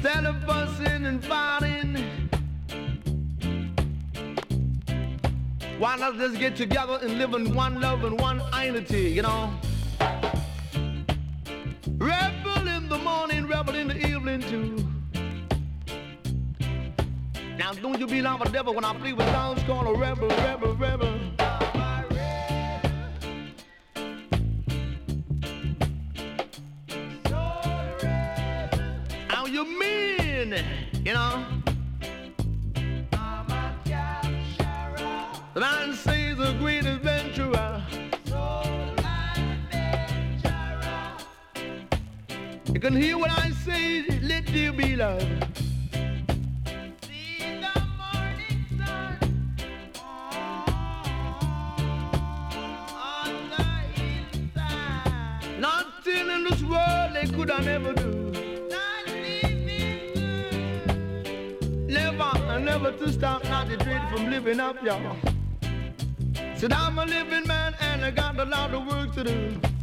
Instead of fussing and fighting, why not just get together and live in one love and one unity, you know? Rebel in the morning, rebel in the evening too. Now don't you be like a devil when I play with sounds called a rebel, rebel, rebel. How you mean, you know? The man says a great adventurer. You can hear what I say, let there be love. See the morning sun on the inside. Nothing in this world they could I never do. Not living good. Never to stop, not to dread from living up, y'all. Said I'm a living man and I got a lot of work to do.